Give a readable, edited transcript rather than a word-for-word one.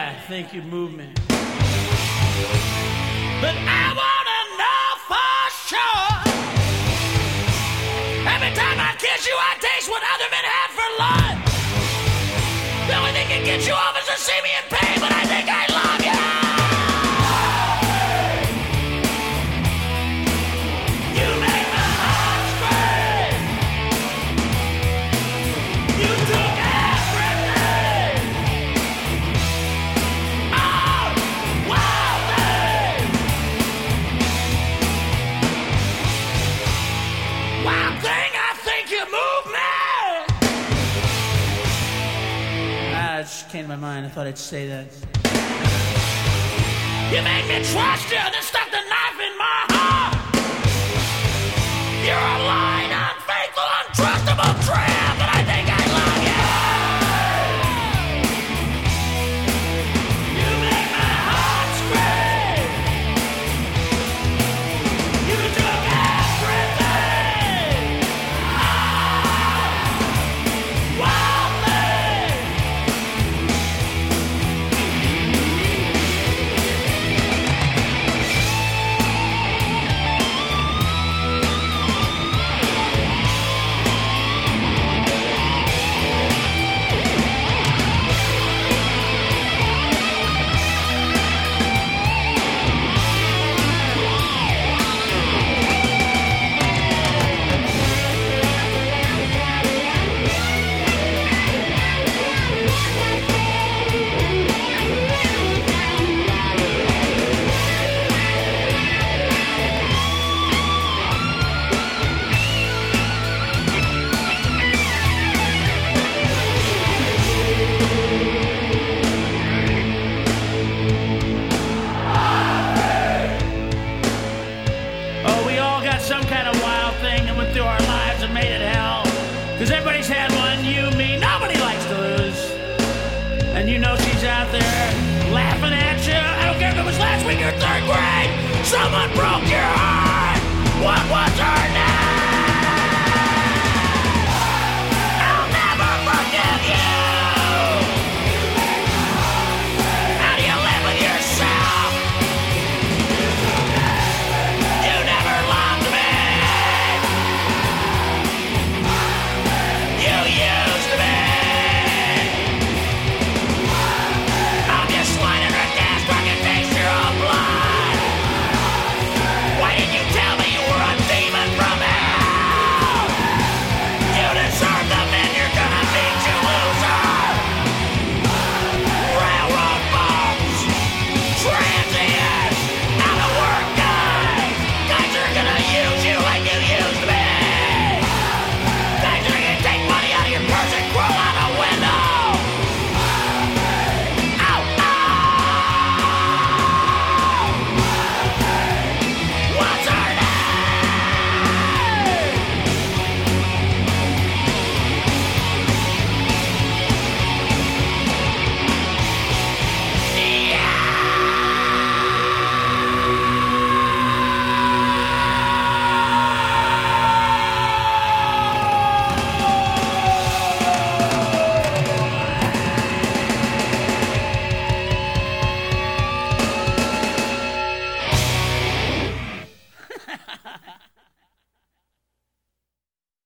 I think you move me. But I wanna know for sure. Every time I kiss you, I taste what other men had for lunch. The only thing that gets you off is to see me in pain, but I think I love you. You make my heart scream. You took everything. Oh, wild thing. Wild thing, I think you move me. It just came to my mind. I thought I'd say that. You made me trust you, then stuck the knife in my heart. You're a lying, unfaithful, untrustable tramp, but I think I love you. You make my heart scream. You took everything. Wild thing. Oh, we all got some kind of wild thing that went through our lives and made it hell. Cause everybody's had one, you, me, nobody likes to lose. And you know she's out there laughing at you. I don't care if it was last week or third grade. Someone broke your heart.